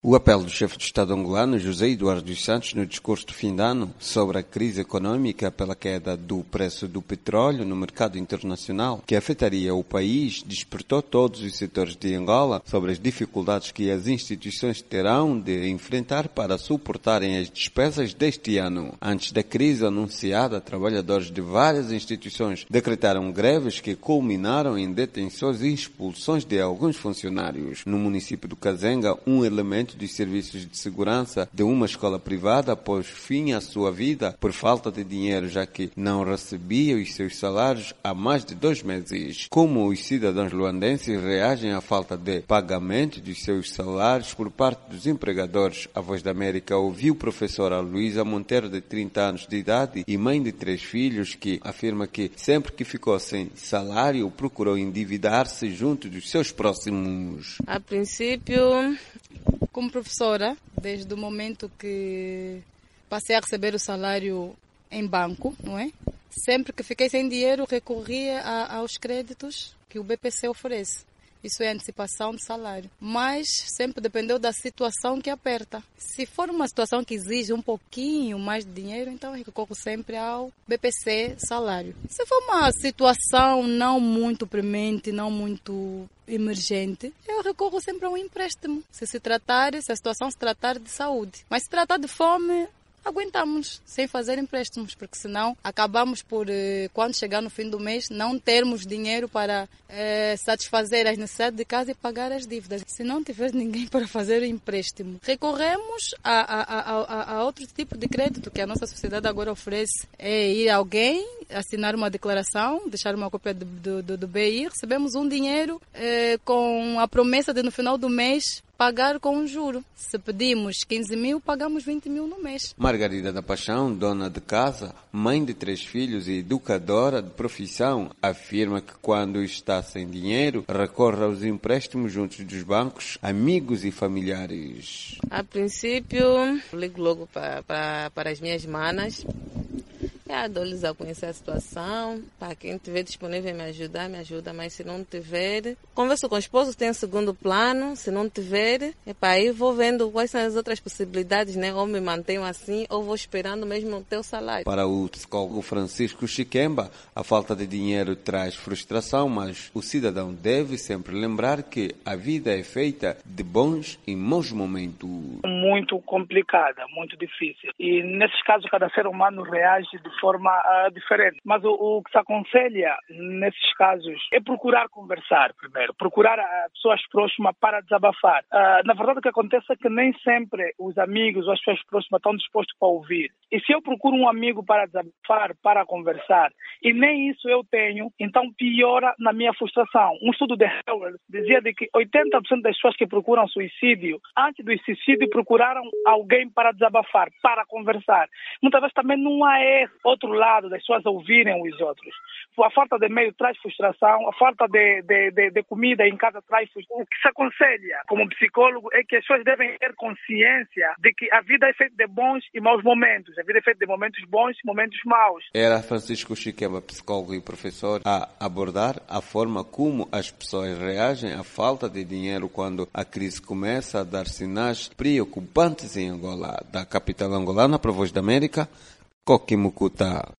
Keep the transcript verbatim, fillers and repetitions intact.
O apelo do chefe de Estado angolano, José Eduardo dos Santos, no discurso de fim de ano sobre a crise econômica pela queda do preço do petróleo no mercado internacional, que afetaria o país, despertou todos os setores de Angola sobre as dificuldades que as instituições terão de enfrentar para suportarem as despesas deste ano. Antes da crise anunciada, trabalhadores de várias instituições decretaram greves que culminaram em detenções e expulsões de alguns funcionários. No município do Kazenga, um elemento dos serviços de segurança de uma escola privada pôs fim à sua vida por falta de dinheiro, já que não recebia os seus salários há mais de dois meses. Como os cidadãos luandenses reagem à falta de pagamento dos seus salários por parte dos empregadores? A Voz da América ouviu a professora Luísa Monteiro, de trinta anos de idade e mãe de três filhos, que afirma que sempre que ficou sem salário procurou endividar-se junto dos seus próximos. A princípio, como professora, desde o momento que passei a receber o salário em banco, não é? Sempre que fiquei sem dinheiro, recorria a, aos créditos que o B P C oferece. Isso é antecipação de salário. Mas sempre dependeu da situação que aperta. Se for uma situação que exige um pouquinho mais de dinheiro, então eu recorro sempre ao B P C salário. Se for uma situação não muito premente, não muito emergente, eu recorro sempre a um empréstimo. Se se tratar, se a situação se tratar de saúde. Mas se tratar de fome, aguentamos sem fazer empréstimos, porque senão acabamos por, quando chegar no fim do mês, não termos dinheiro para eh, satisfazer as necessidades de casa e pagar as dívidas. Se não tiver ninguém para fazer o empréstimo, recorremos a, a, a, a outro tipo de crédito que a nossa sociedade agora oferece. É ir a alguém, assinar uma declaração, deixar uma cópia do, do, do B I, recebemos um dinheiro eh, com a promessa de no final do mês pagar com um juro. Se pedimos quinze mil, pagamos vinte mil no mês. Margarida da Paixão, dona de casa, mãe de três filhos e educadora de profissão, afirma que quando está sem dinheiro, recorre aos empréstimos junto dos bancos, amigos e familiares. A princípio, ligo logo para, para, para as minhas manas. É, dou-lhes a conhecer a situação, para quem estiver disponível me ajudar, me ajuda, mas se não tiver, converso com o esposo, tem segundo plano, se não tiver, é para aí vou vendo quais são as outras possibilidades, né? Ou me mantenho assim, ou vou esperando mesmo o teu salário. Para o psicólogo Francisco Chiquemba, a falta de dinheiro traz frustração, mas o cidadão deve sempre lembrar que a vida é feita de bons e maus momentos. Muito complicada, muito difícil. E nesses casos cada ser humano reage de forma uh, diferente. Mas o, o que se aconselha nesses casos é procurar conversar primeiro, procurar uh, pessoas próximas para desabafar. Uh, na verdade o que acontece é que nem sempre os amigos ou as pessoas próximas estão dispostos para ouvir. E se eu procuro um amigo para desabafar, para conversar, e nem isso eu tenho, então piora na minha frustração. Um estudo de Howard dizia de que oitenta por cento das pessoas que procuram suicídio, antes do suicídio procuraram alguém para desabafar, para conversar. Muitas vezes também não há erro outro lado das pessoas ouvirem os outros. A falta de meio traz frustração, a falta de, de, de, de comida em casa traz frustração. O que se aconselha como psicólogo é que as pessoas devem ter consciência de que a vida é feita de bons e maus momentos. A vida é feita de momentos bons e momentos maus. Era Francisco Chiquemba, psicólogo e professor, a abordar a forma como as pessoas reagem à falta de dinheiro quando a crise começa a dar sinais preocupantes em Angola. Da capital angolana, para a Voz da América, Coquimucuta.